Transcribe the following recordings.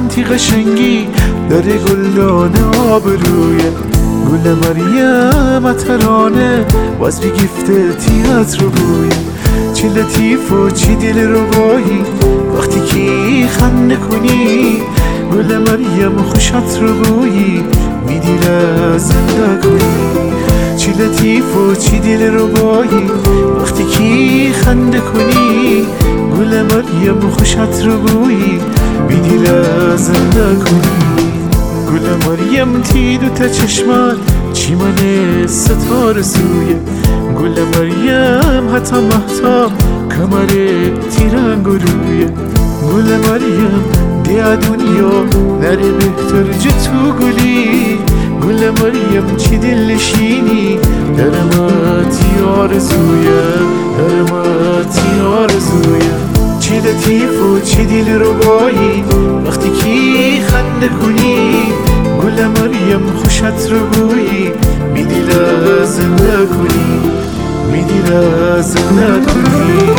سمتی قشنگی داره گلدانه آبرویه. گل مریم ترانه باز بگیفته تیاتر بویه. چه لطیف و چه دل ربایی وقتی که خنده کنی. گل مریم خوشت رو بویی میدی زنده کنی. چه لطیف و چه دل ربایی وقتی که خنده کنی. گل مریم خوشت رو بویی میدی زنده کنی. گل مریم تی دوتا چشمان چیمن ستاره سویه. گل مریم حتی مهتاب کمر تیرنگ رویه. گل مریم دیا دنیا نره بهتر جو تو گلی. گل مریم چی دل نشینی درماتی آرزویه. درماتی آرزویه. چی لطیف و چی دل ربایی وقتی که خنده کنی. گل مریم خوشت رو بویی میدی زنده کنی. میدی زنده کنی.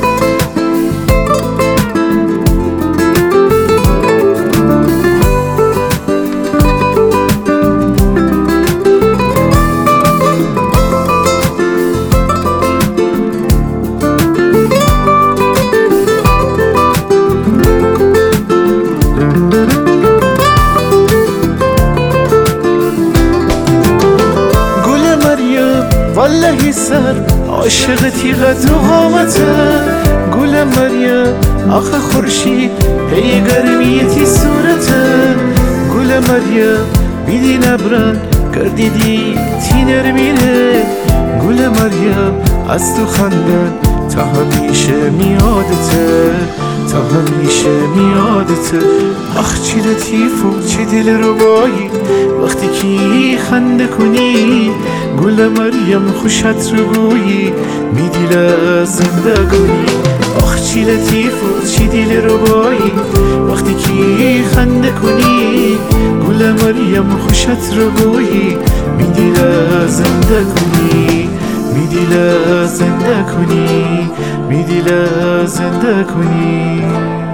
والله سر عاشق تیغت و قامته. گل مریم آخه خورشید هی گرمیتی صورته. گل مریم بیدی نبرن کردیدی تینر میره. گل مریم از تو خندن تا همیشه میادته. تا همیشه میادته. آخ چی لطیف و چی دل ربایی وقتی که خنده کنی. گل مریم خوشت رو بویی میدی زنده کنی. آخ چی لطیف و چی دل ربایی وقتی که خنده کنی. گل مریم خوشت رو بویی میدی زنده کنی. میدی زنده کنی. میدی زنده کنی.